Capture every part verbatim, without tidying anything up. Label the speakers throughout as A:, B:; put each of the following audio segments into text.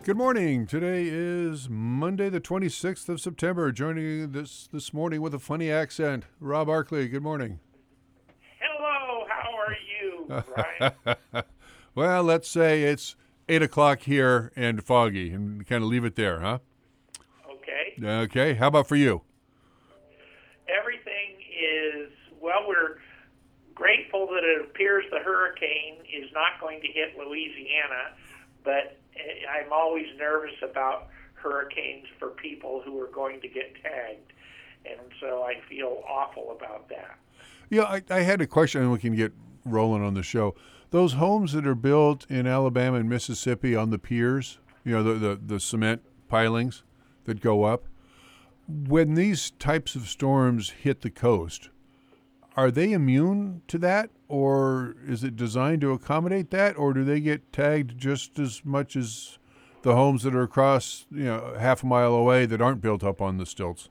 A: Good morning. Today is Monday, the twenty-sixth of September. Joining this this morning with a funny accent, Rob Arkley. Good morning.
B: Hello, how are you, Brian?
A: Well, let's say it's eight o'clock here and foggy, and kind of leave it there, huh?
B: Okay.
A: Okay. How about for you?
B: Everything is, well, we're grateful that it appears the hurricane is not going to hit Louisiana, but I'm always nervous about hurricanes for people who are going to get tagged, and so I feel awful about that.
A: Yeah, I, I had a question, and we can get rolling on the show. Those homes that are built in Alabama and Mississippi on the piers, you know, the, the, the cement pilings that go up, when these types of storms hit the coast, are they immune to that, or is it designed to accommodate that, or do they get tagged just as much as the homes that are across, you know, half a mile away that aren't built up on the stilts?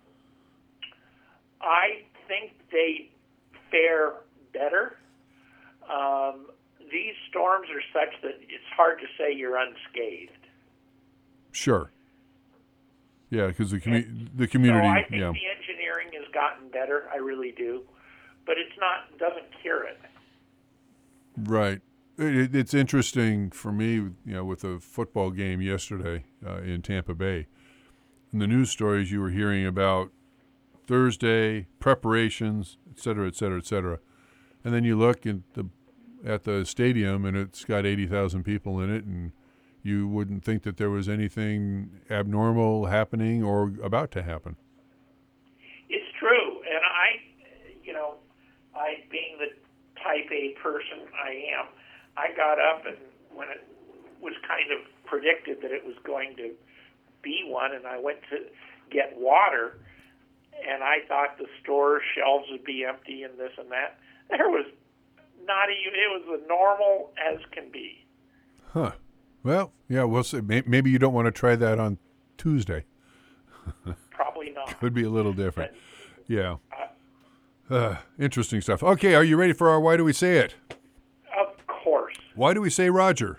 B: I think they fare better. Um, these storms are such that it's hard to say you're unscathed.
A: Sure. Yeah, because the, commu- the community.
B: So I think
A: yeah.
B: the engineering has gotten better. I really do. But it's not, doesn't cure it.
A: Right. It, it's interesting for me, you know, with a football game yesterday uh, in Tampa Bay, and the news stories you were hearing about Thursday, preparations, et cetera, et cetera, et cetera. And then you look at the, at the stadium, and it's got eighty thousand people in it, and you wouldn't think that there was anything abnormal happening or about to happen.
B: It's true. And I, you know, I, being the type A person I am, I got up, and when it was kind of predicted that it was going to be one, and I went to get water, and I thought the store shelves would be empty and this and that. There was not even, it was as normal as can be.
A: Huh. Well, yeah, we'll see. Maybe you don't want to try that on Tuesday.
B: Probably not.
A: Could be a little different.
B: But,
A: yeah.
B: Uh,
A: Uh, interesting stuff. Okay, are you ready for our Why Do We Say It?
B: Of course.
A: Why do we say Roger?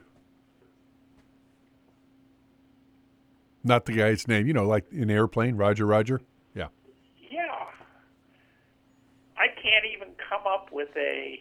A: Not the guy's name, you know, like in Airplane, Roger, Roger. Yeah.
B: Yeah. I can't even come up with a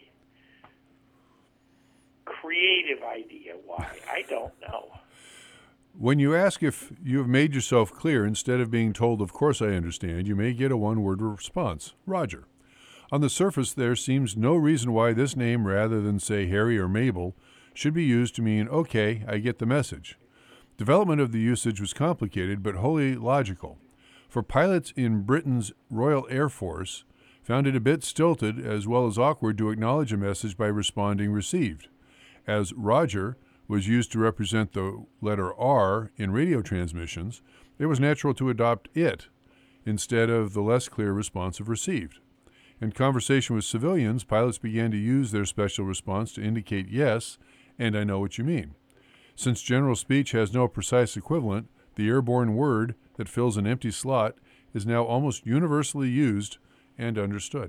B: creative idea why. I don't know.
A: When you ask if you have made yourself clear, instead of being told, of course I understand, you may get a one-word response, Roger. On the surface, there seems no reason why this name, rather than, say, Harry or Mabel, should be used to mean, okay, I get the message. Development of the usage was complicated, but wholly logical. For pilots in Britain's Royal Air Force, found it a bit stilted as well as awkward to acknowledge a message by responding received. As Roger was used to represent the letter R in radio transmissions, it was natural to adopt it instead of the less clear response of received. In conversation with civilians, pilots began to use their special response to indicate yes, and I know what you mean. Since general speech has no precise equivalent, the airborne word that fills an empty slot is now almost universally used and understood.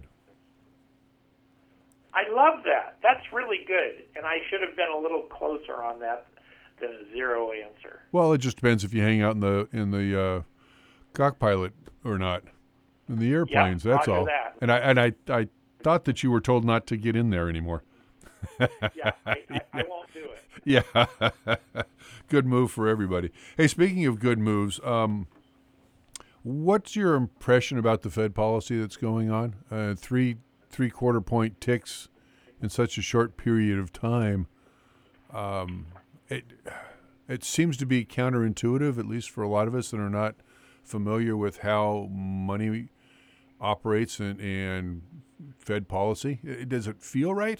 B: I love that. That's really good. And I should have been a little closer on that than a zero answer.
A: Well, it just depends if you hang out in the in the uh, cockpilot or not. In the airplanes,
B: yeah,
A: that's all.
B: That.
A: And I and I, I thought that you were told not to get in there anymore.
B: yeah, I, I, I won't do it.
A: Yeah. Good move for everybody. Hey, speaking of good moves, um, what's your impression about the Fed policy that's going on? Uh, three three quarter point ticks in such a short period of time. Um, it it seems to be counterintuitive, at least for a lot of us that are not familiar with how money operates and, and Fed policy. Does it feel right?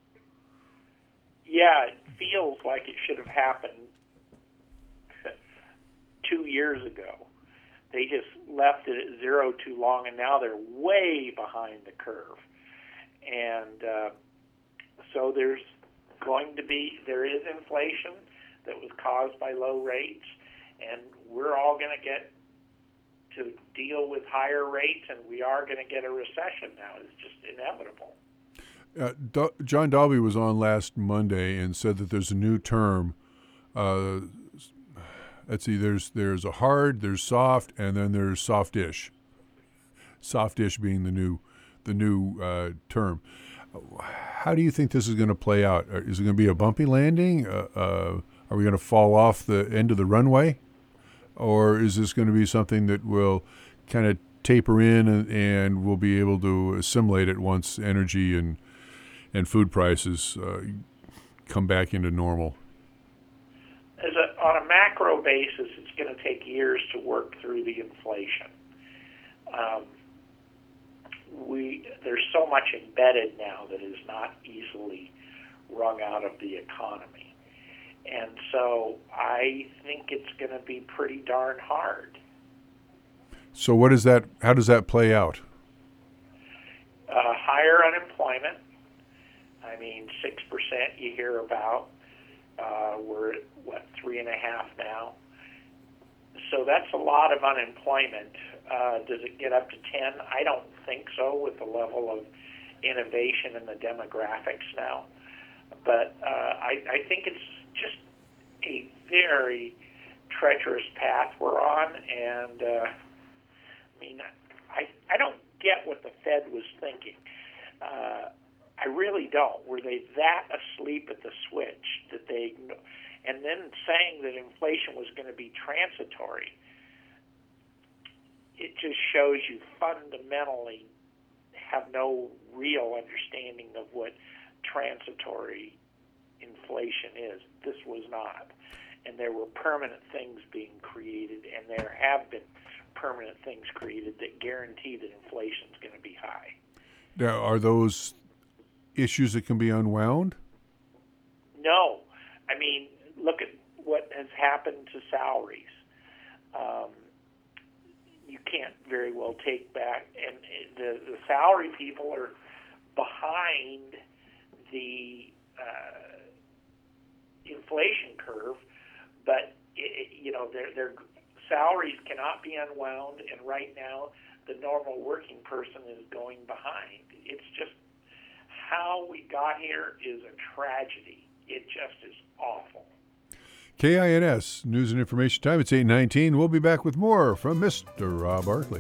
B: Yeah, it feels like it should have happened two years ago. They just left it at zero too long, and now they're way behind the curve. And uh, so there's going to be, there is inflation that was caused by low rates, and we're all going to get to deal with higher rates, and we are going to get a recession now. It's just inevitable.
A: Uh, Do- John Dalby was on last Monday and said that there's a new term, uh, let's see, there's there's a hard, there's soft, and then there's soft-ish. Soft-ish being the new the new uh, term. How do you think this is going to play out? Is it going to be a bumpy landing? Uh, uh, are we going to fall off the end of the runway? Or is this going to be something that will kind of taper in and, and we'll be able to assimilate it once energy and and food prices uh, come back into normal?
B: As a, on a macro basis, it's going to take years to work through the inflation. Um, we there's so much embedded now that is not easily wrung out of the economy. And so I think it's going to be pretty darn hard.
A: So what is that? How does that play out?
B: Uh, higher unemployment. I mean, six percent you hear about. Uh, we're at, what, three and a half now. So that's a lot of unemployment. Uh, does it get up to ten? I don't think so with the level of innovation and the demographics now. But uh, I, I think it's just a very treacherous path we're on. And, uh, I mean, I, I don't get what the Fed was thinking. Uh, I really don't. Were they that asleep at the switch that they, and then saying that inflation was going to be transitory? It just shows you fundamentally have no real understanding of what transitory inflation is. This was not. And there were permanent things being created, and there have been permanent things created that guarantee that inflation is going to be high.
A: Now, are those issues that can be unwound?
B: No. I mean, look at what has happened to salaries. Um, you can't very well take back, and the, the salary people are behind the uh, inflation curve, but it, you know their their salaries cannot be unwound, and right now the normal working person is going behind. It's just how we got here is a tragedy. It just is awful.
A: K I N S News and Information Time. It's eight nineteen. We'll be back with more from Mister Rob Barkley.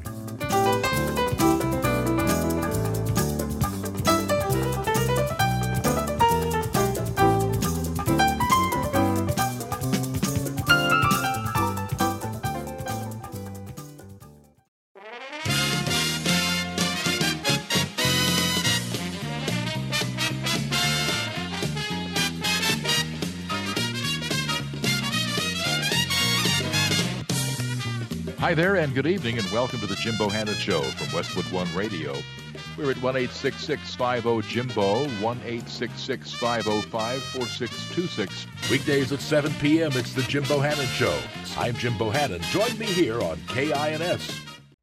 C: Hi there, and good evening, and welcome to the Jim Bohannon Show from Westwood One Radio. We're at one eight six six, five oh, Jimbo, one eight six six, five oh five, four six two six. Weekdays at seven p.m., it's the Jim Bohannon Show. I'm Jim Bohannon. Join me here on K I N S.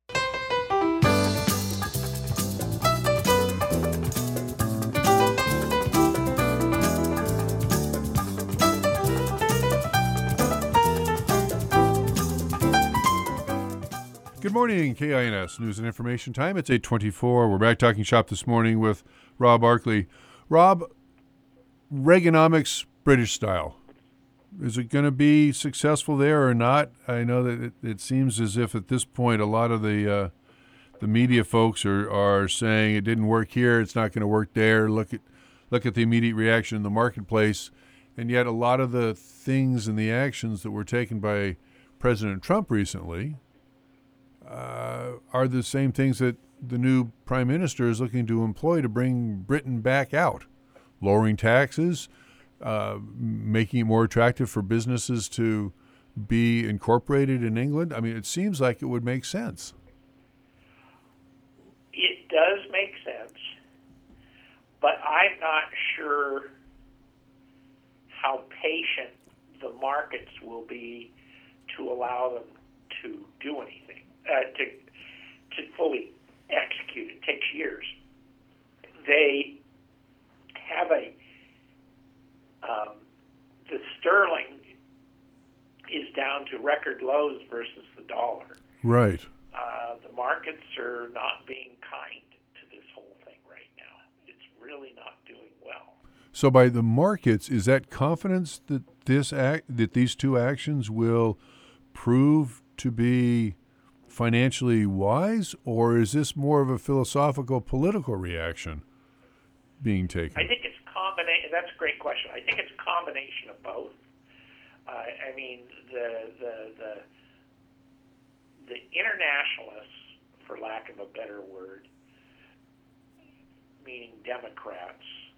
A: Good morning, K I N S News and Information Time. It's eight twenty-four. We're back talking shop this morning with Rob Barkley. Rob, Reaganomics, British style. Is it going to be successful there or not? I know that it, it seems as if at this point a lot of the uh, the media folks are, are saying it didn't work here, it's not going to work there. Look at look at the immediate reaction in the marketplace. And yet a lot of the things and the actions that were taken by President Trump recently Uh, are the same things that the new prime minister is looking to employ to bring Britain back out, lowering taxes, uh, making it more attractive for businesses to be incorporated in England. I mean, it seems like it would make sense.
B: It does make sense, but I'm not sure how patient the markets will be to allow them to do anything. Uh, to to fully execute. It takes years. They have a um, the sterling is down to record lows versus the dollar.
A: Right.
B: Uh, the markets are not being kind to this whole thing right now. It's really not doing well.
A: So, by the markets, is that confidence that this act that these two actions will prove to be financially wise, or is this more of a philosophical, political reaction being taken?
B: I think it's combination. That's a great question. I think it's a combination of both. Uh, I mean, the the the the internationalists, for lack of a better word, meaning Democrats,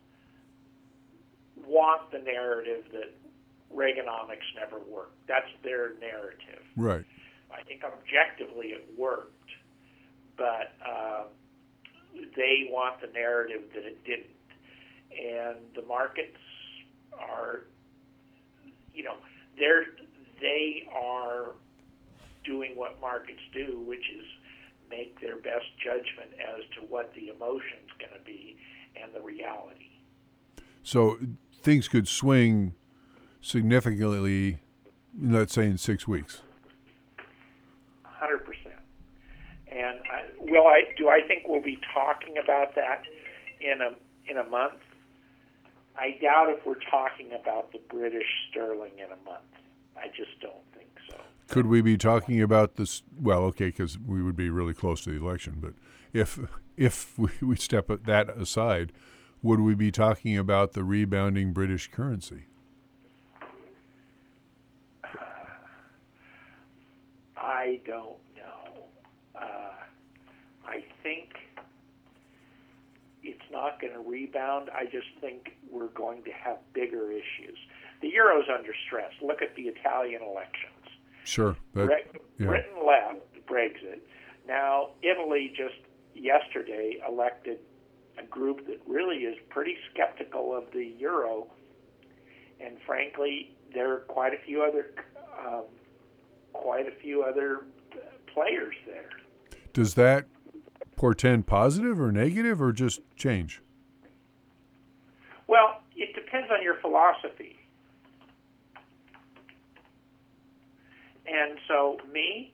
B: want the narrative that Reaganomics never worked. That's their narrative.
A: Right.
B: I think objectively it worked, but uh, they want the narrative that it didn't. And the markets are, you know, they're, they are doing what markets do, which is make their best judgment as to what the emotion's going to be and the reality. So
A: things could swing significantly, let's say, in six weeks.
B: one hundred percent. And I, will I? Do I think we'll be talking about that in a in a month? I doubt if we're talking about the British sterling in a month. I just don't think so.
A: Could we be talking about this? Well, okay, because we would be really close to the election. But if if we, we step that aside, would we be talking about the rebounding British currency?
B: I don't know. Uh, I think it's not going to rebound. I just think we're going to have bigger issues. The euro's under stress. Look at the Italian elections.
A: Sure. That,
B: Bre-
A: yeah.
B: Britain left Brexit. Now, Italy just yesterday elected a group that really is pretty skeptical of the euro. And frankly, there are quite a few other um, quite a few other players there.
A: Does that portend positive or negative or just change?
B: Well, it depends on your philosophy. And so, me,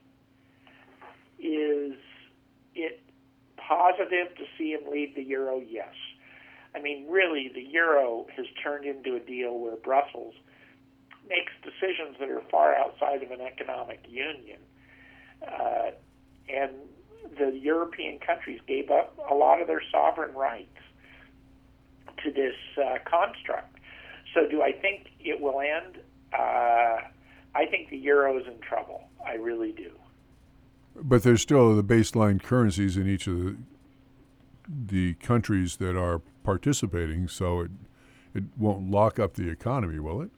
B: is it positive to see him leave the euro? Yes. I mean, really, the euro has turned into a deal where Brussels makes decisions that are far outside of an economic union. Uh, and the European countries gave up a lot of their sovereign rights to this uh, construct. So do I think it will end? Uh, I think the euro is in trouble. I really do.
A: But there's still the baseline currencies in each of the, the countries that are participating, so it it won't lock up the economy, will it?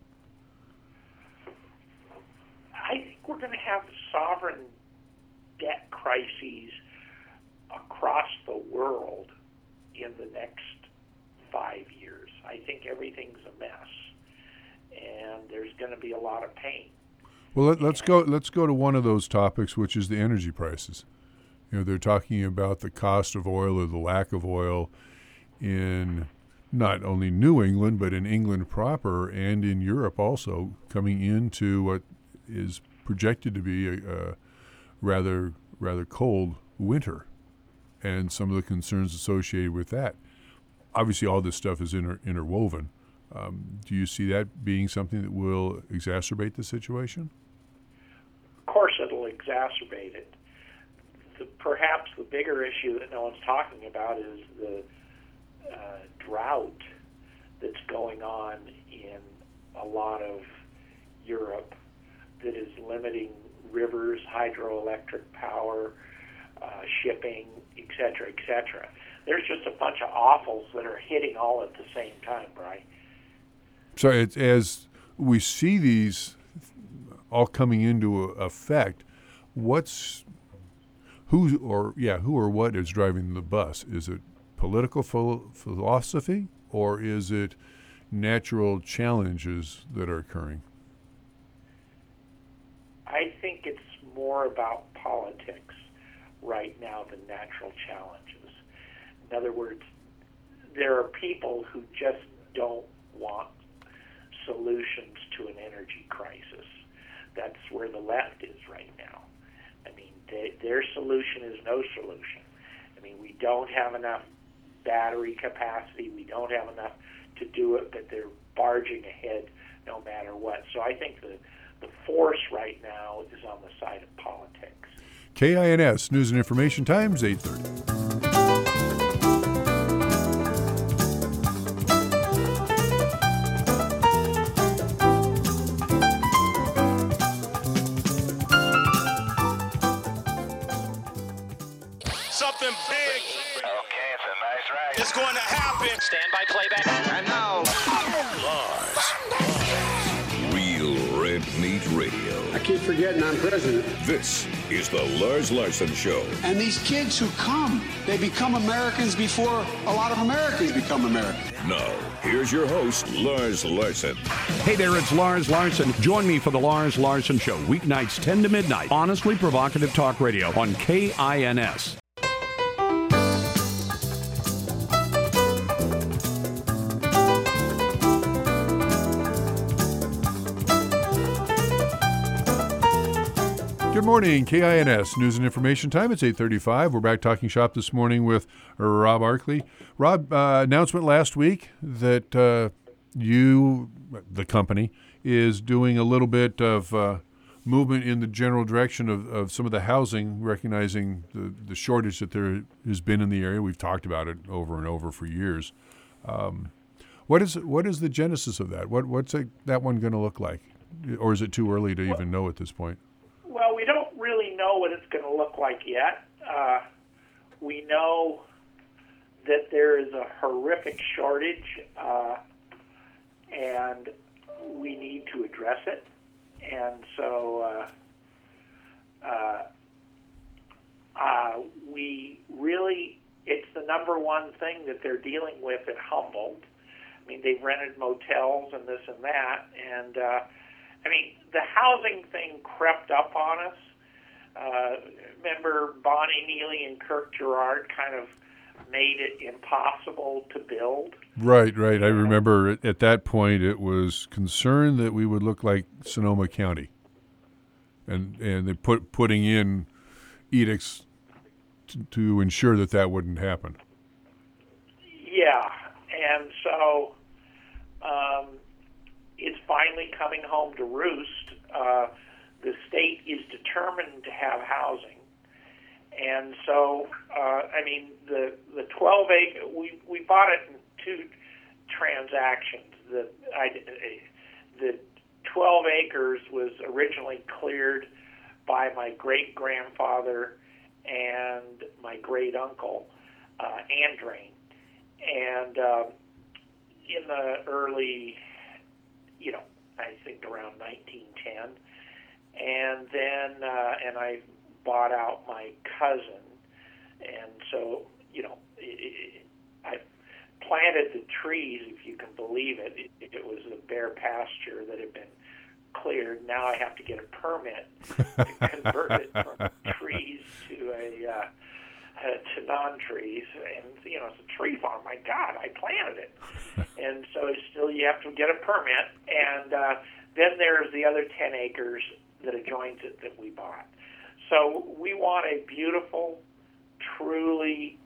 B: I think we're going to have sovereign debt crises across the world in the next five years. I think everything's a mess, and there's going to be a lot of pain.
A: Well, let, let's go. Let's go to one of those topics, which is the energy prices. You know, they're talking about the cost of oil or the lack of oil in not only New England, but in England proper and in Europe also, coming into what is projected to be a, a rather rather cold winter, and some of the concerns associated with that. Obviously, all this stuff is inter, interwoven. Um, do you see that being something that will exacerbate the situation?
B: Of course, it'll exacerbate it. The, perhaps the bigger issue that no one's talking about is the uh, drought that's going on in a lot of Europe that is limiting rivers, hydroelectric power, uh, shipping, et cetera, et cetera. There's just a bunch of awfuls that are hitting all at the same time, Brian.
A: So it's, as we see these all coming into effect, what's who or yeah who or what is driving the bus? Is it political ph- philosophy, or is it natural challenges that are occurring?
B: I think it's more about politics right now than natural challenges. In other words, there are people who just don't want solutions to an energy crisis. That's where the left is right now. I mean, they, their solution is no solution. I mean, we don't have enough battery capacity. We don't have enough to do it, but they're barging ahead no matter what. So I think the, the force right now is on the side of politics.
A: K I N S News and Information Times, eight thirty.
D: Something big.
E: Okay, it's a nice ride.
D: It's going to happen.
E: Stand by playback. And now,
F: Lars. Real Red Meat Radio.
G: I keep forgetting I'm president.
F: This is the Lars Larson Show.
G: And these kids who come, they become Americans before a lot of Americans become Americans.
F: Now, here's your host, Lars Larson.
H: Hey there, it's Lars Larson. Join me for the Lars Larson Show, weeknights ten to midnight. Honestly provocative talk radio on K I N S.
A: Good morning, K I N S News and Information Time. It's eight thirty-five. We're back talking shop this morning with Rob Arkley. Rob, uh, announcement last week that uh, you, the company, is doing a little bit of uh, movement in the general direction of, of some of the housing, recognizing the, the shortage that there has been in the area. We've talked about it over and over for years. Um, what is what is the genesis of that? What What's it, that one going to look like? Or is it too early to even know at this point?
B: Well, we don't really know what it's going to look like yet. Uh, we know that there is a horrific shortage, uh, and we need to address it. And so uh, uh, uh, we really, it's the number one thing that they're dealing with at Humboldt. I mean, they've rented motels and this and that, and uh, I mean, the housing thing crept up on us. Uh, remember, Bonnie Neely and Kirk Gerard kind of made it impossible to build.
A: Right, right. I remember at that point it was concern that we would look like Sonoma County, and and they put putting in edicts to, to ensure that that wouldn't happen.
B: Yeah, and so um, it's finally coming home to roost. Uh, the state is determined to have housing, and so uh, I mean the the twelve acre we we bought it in two transactions. The I, the twelve acres was originally cleared by my great grandfather and my great uncle uh, Andrain, and uh, in the early, you know, I think around nineteen ten. And then, uh, and I bought out my cousin, and so, you know, it, it, I planted the trees, if you can believe it. it. It was a bare pasture that had been cleared. Now I have to get a permit to convert it from trees to a uh, uh, to non-trees, and you know, it's a tree farm. My God, I planted it, and so still you have to get a permit, and uh, then there's the other ten acres that adjoins it that we bought. So we want a beautiful, truly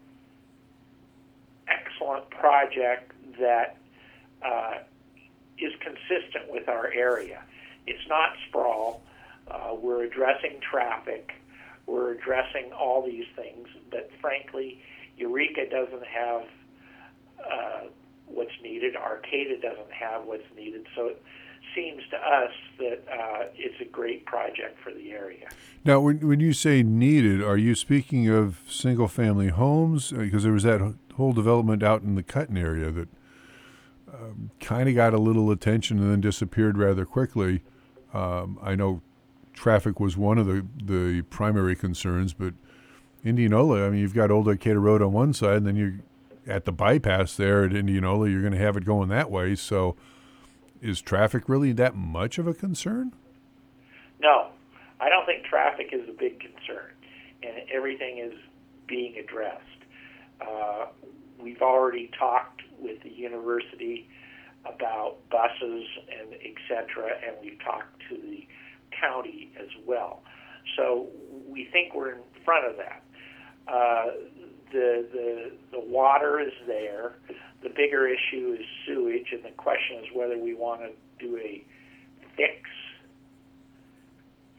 B: excellent project that uh, is consistent with our area. It's not sprawl. Uh, we're addressing traffic. We're addressing all these things. But frankly, Eureka doesn't have uh, what's needed. Arcata doesn't have what's needed. So it seems to us that uh, it's a great project for the area.
A: Now, when when you say needed, are you speaking of single-family homes? Because there was that whole development out in the Cutton area that um, kind of got a little attention and then disappeared rather quickly. Um, I know traffic was one of the, the primary concerns, but Indianola, I mean, you've got Old Arcata Road on one side, and then you're at the bypass there at Indianola, you're going to have it going that way. So is traffic really that much of a concern?
B: No, I don't think traffic is a big concern, and everything is being addressed. Uh, we've already talked with the university about buses and et cetera, and we've talked to the county as well. So we think we're in front of that. Uh, the, the, the water is there. The bigger issue is sewage, and the question is whether we want to do a fix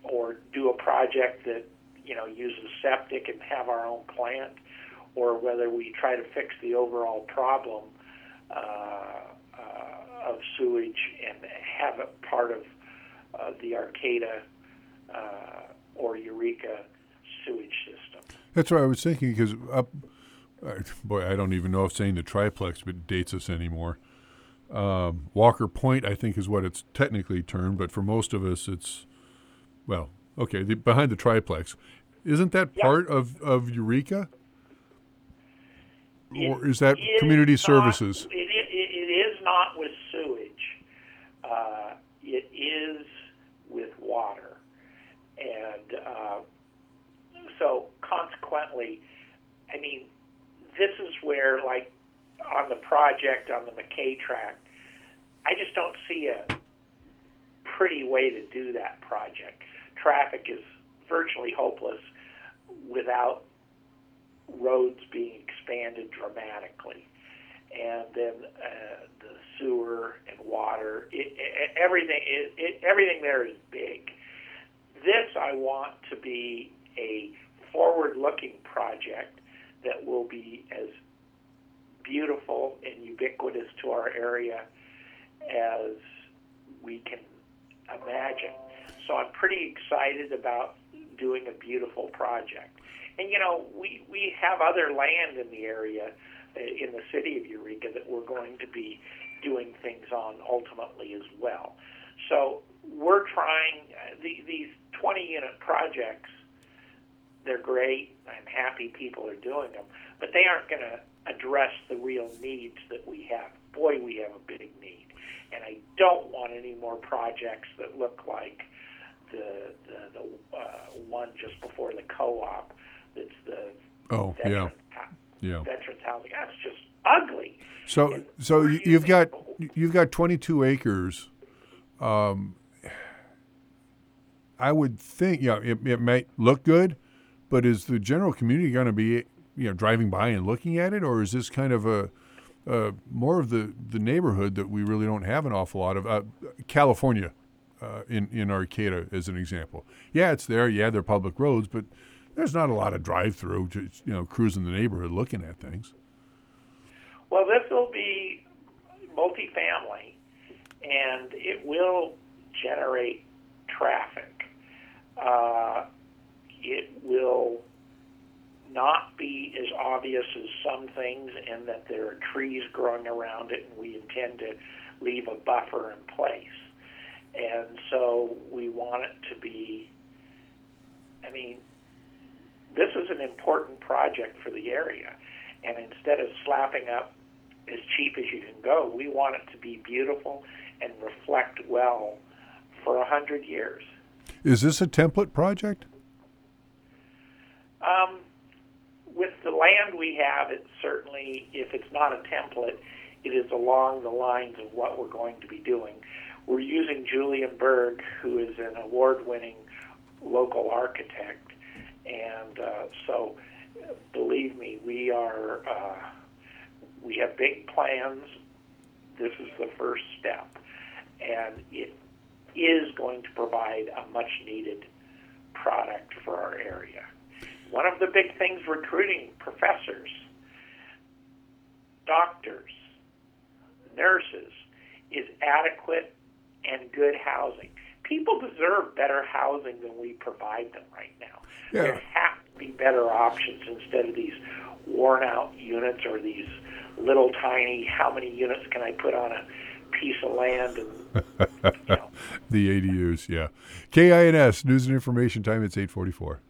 B: or do a project that, you know, uses septic and have our own plant, or whether we try to fix the overall problem uh, uh, of sewage and have it part of uh, the Arcata uh, or Eureka sewage system.
A: That's what I was thinking, because up, uh, boy, I don't even know if saying the triplex dates us anymore. Um, Walker Point, I think, is what it's technically termed, but for most of us, it's, well, okay, the, behind the triplex. Isn't that
B: Yeah.
A: part of, of Eureka? Or
B: It
A: is that
B: is
A: community
B: not-
A: services?
B: It, it, it is not with sewage. Uh, it is with water. And uh, so consequently, I mean, this is where, like, on the project, on the McKay track, I just don't see a pretty way to do that project. Traffic is virtually hopeless without roads being expanded dramatically. And then uh, the sewer and water, it, it, everything, it, it, everything there is big. This I want to be a forward-looking project that will be as beautiful and ubiquitous to our area as we can imagine. So I'm pretty excited about doing a beautiful project. And, you know, we, we have other land in the area, uh, in the city of Eureka, that we're going to be doing things on ultimately as well. So we're trying, uh, the, these twenty-unit projects, they're great. I'm happy people are doing them, but they aren't going to address the real needs that we have. Boy, we have a big need. And I don't want any more projects that look like the the, the uh, one just before the co-op. That's the
A: Oh,
B: veterans,
A: yeah. Yeah.
B: veterans housing. That's just ugly.
A: So,
B: And
A: so
B: we're
A: you- you've got
B: using-
A: you've got twenty-two acres. Um, I would think, yeah, it, it might look good, but is the general community going to be, you know, driving by and looking at it, or is this kind of a uh, more of the, the neighborhood that we really don't have an awful lot of? Uh, California, uh, in in Arcata, as an example. Yeah, it's there. Yeah, they're public roads, but there's not a lot of drive-through, to, you know, cruising the neighborhood looking at things.
B: Well, this will be multifamily, and it will generate traffic. Uh, it will not be as obvious as some things in that there are trees growing around it, and we intend to leave a buffer in place. And so we want it to be, I mean, this is an important project for the area. And instead of slapping up as cheap as you can go, we want it to be beautiful and reflect well for a hundred years.
A: Is this a template project?
B: Um, with the land we have, it's certainly, if it's not a template, it is along the lines of what we're going to be doing. We're using Julian Berg, who is an award-winning local architect, and uh, so believe me, we are uh, we have big plans. This is the first step, and it is going to provide a much-needed product for our area. One of the big things recruiting professors, doctors, nurses, is adequate and good housing. People deserve better housing than we provide them right now.
A: Yeah.
B: There have to be better options instead of these worn-out units or these little tiny, how many units can I put on a piece of land? And, you know.
A: The A D Us, yeah. K I N S, News and Information Time, it's eight forty-four.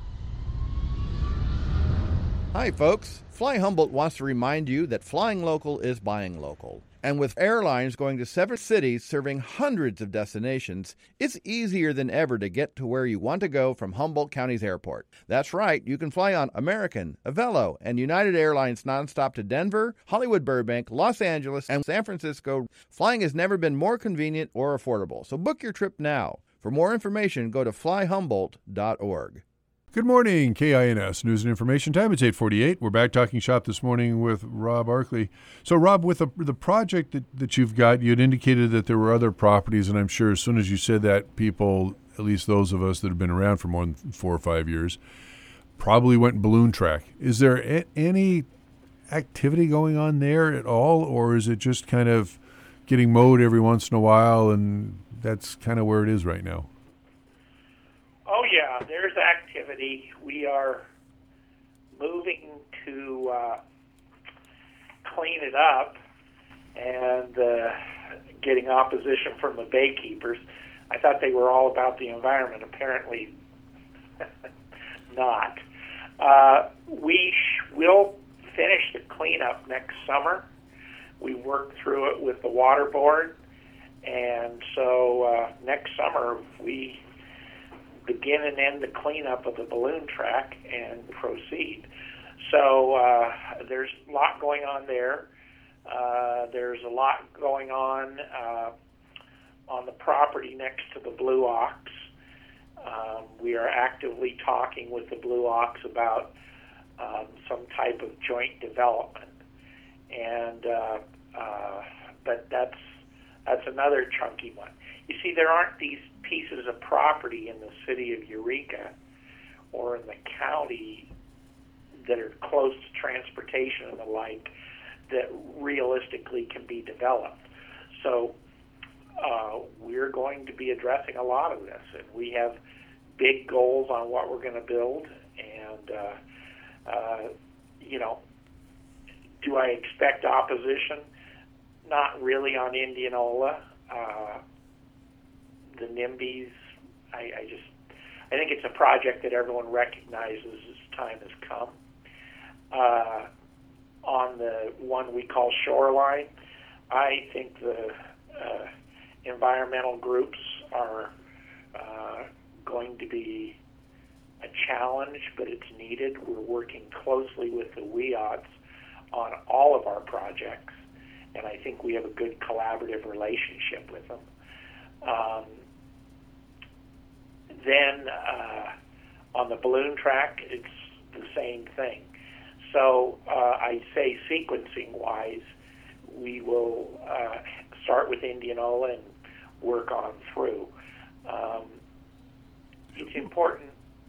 I: Hi, folks. Fly Humboldt wants to remind you that flying local is buying local. And with airlines going to seven cities serving hundreds of destinations, it's easier than ever to get to where you want to go from Humboldt County's airport. That's right, you can fly on American, Avelo, and United Airlines nonstop to Denver, Hollywood Burbank, Los Angeles, and San Francisco. Flying has never been more convenient or affordable, so book your trip now. For more information, go to fly humboldt dot org.
A: Good morning, K I N S, News and Information Time. It's eight forty-eight. We're back talking shop this morning with Rob Arkley. So, Rob, with the, the project that, that you've got, you had indicated that there were other properties, and I'm sure as soon as you said that, people at least those of us that have been around for more than four or five years, probably went balloon track. Is there a- any activity going on there at all, or is it just kind of getting mowed every once in a while, and that's kind of where it is right now?
B: Oh, yeah, there's activity. We are moving to uh, clean it up and uh, getting opposition from the baykeepers. I thought they were all about the environment. Apparently not. Uh, we sh- will finish the cleanup next summer. We worked through it with the water board, and so uh, next summer we begin and end the cleanup of the balloon track and proceed. So uh, there's a lot going on there. Uh, there's a lot going on uh, on the property next to the Blue Ox. Um, we are actively talking with the Blue Ox about um, some type of joint development, and uh, uh, but that's that's another chunky one. You see, there aren't these pieces of property in the city of Eureka or in the county that are close to transportation and the like that realistically can be developed. So uh, we're going to be addressing a lot of this, and we have big goals on what we're going to build. And uh, uh, you know, do I expect opposition? Not really on Indianola. Uh, the NIMBYs, I, I just, I think it's a project that everyone recognizes its time has come. Uh, on the one we call Shoreline, I think the uh, environmental groups are uh, going to be a challenge, but it's needed. We're working closely with the W I O Ts on all of our projects, and I think we have a good collaborative relationship with them. Um, then uh, on the balloon track, it's the same thing. So uh, I say sequencing-wise, we will uh, start with Indianola and work on through. Um, it's important.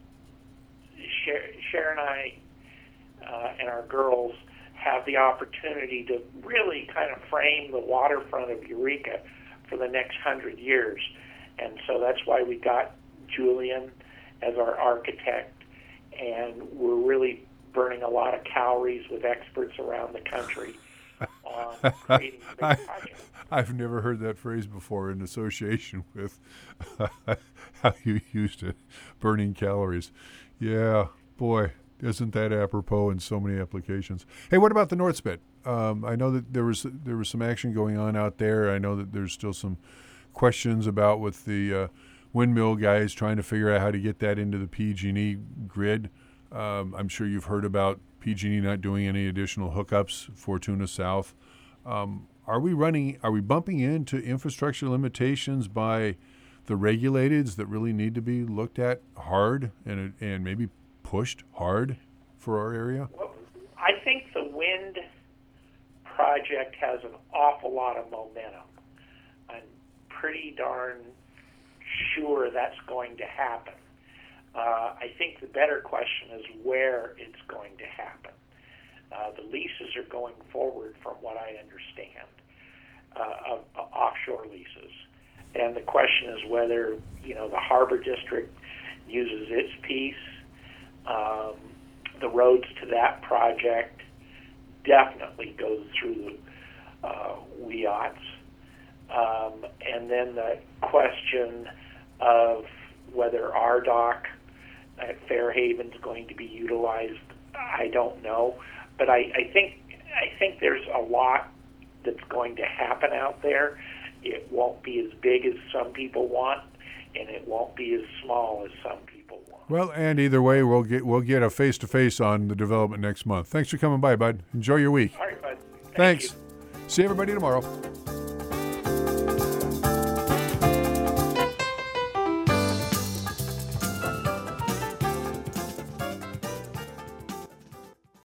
B: Cher and I uh, and our girls have the opportunity to really kind of frame the waterfront of Eureka for the next hundred years. And so that's why we got Julian as our architect, and we're really burning a lot of calories with experts around the country on creating big projects.
A: I've never heard that phrase before in association with how you used it, burning calories. Yeah, boy, isn't that apropos in so many applications. Hey, what about the North Spit? Um, I know that there was there was some action going on out there. I know that there's still some questions about with the uh, windmill guys trying to figure out how to get that into the P G and E grid. Um, I'm sure you've heard about P G and E not doing any additional hookups, Fortuna South. Um, are we running? Are we bumping into infrastructure limitations by the regulateds that really need to be looked at hard and and maybe pushed hard for our area?
B: Well, I think the wind project has an awful lot of momentum. I'm pretty darn sure that's going to happen. Uh, I think the better question is where it's going to happen. Uh, the leases are going forward, from what I understand, uh, of, of offshore leases. And the question is whether, you know, the Harbor District uses its piece. Um, the roads to that project definitely goes through the uh, W I O Ts. Um, and then the question of whether R D O C at Fairhaven is going to be utilized, I don't know. But I, I think I think there's a lot that's going to happen out there. It won't be as big as some people want, and it won't be as small as some people want.
A: Well, and either way, we'll get we'll get a face to face on the development next month. Thanks for coming by, bud. Enjoy your week.
B: All right, bud. Thank
A: Thanks.
B: you.
A: See everybody tomorrow.